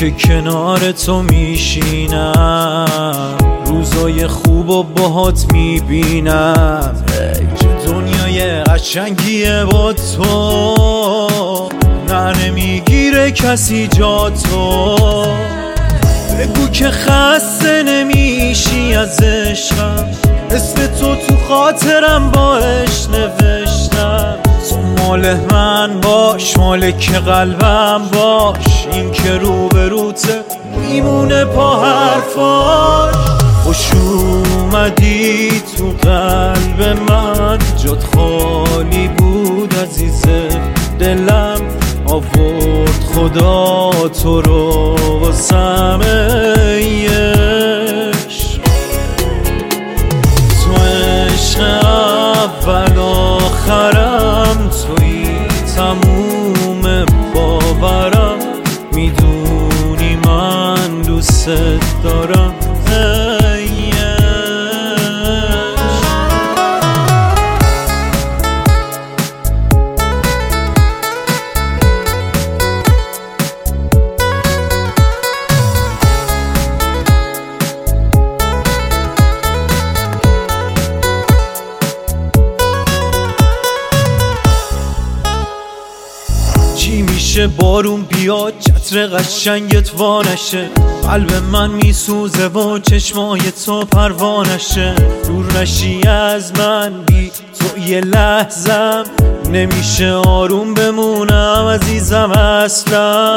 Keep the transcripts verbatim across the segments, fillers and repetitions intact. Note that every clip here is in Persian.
که کنار تو میشینم، روزای خوب و باهات میبینم. چه دنیای قشنگیه با تو، نه نمیگیره کسی جا تو. بگو که خسته نمیشی از عشقم، اسم تو تو خاطرم باش نوشتم. تو مال من باش، مالک قلبم باش، این که روبروته میمونه پا حرفاش. خوش اومدی تو قلب من، جات خالی بود عزیز دلم. آورد خدا تو رو واسم ای عشق. تو عشق اول آخرم، توی تموم باورم. میدونی من دوست دارم ای عشق. چی میشه بارون بیاد، چتر قشنگت وانشه. قلب من میسوزه و چشمای تو پروانشه. دور نشی از من بی تو یه لحظم، نمیشه آروم بمونم عزیزم اصلا.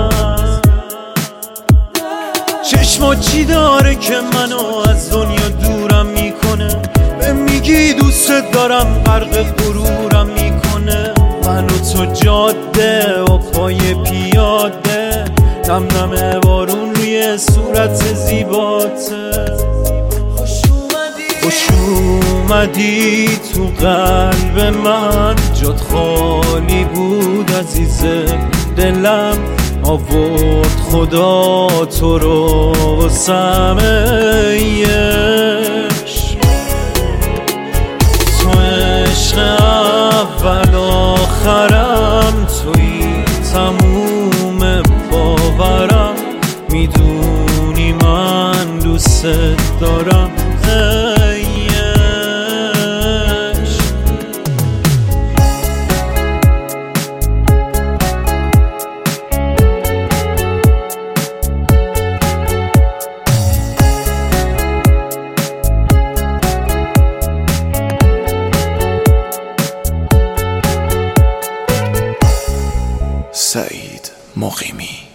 چشما چی داره که منو از دنیا دورم میکنه؟ به میگی دوست دارم، غرق غرورم میکنه. من و تو جاده و پای پیاده، نم نم بارون روی صورت زیباته. خوش اومدی تو قلب من، جات خالی بود عزیز دلم. آورد خدا تو رو واسم ای عشق. تو عشق اول آخرم، توی تموم باورم. میدونی من دوست دارم ای عشق. سعید مقیمی.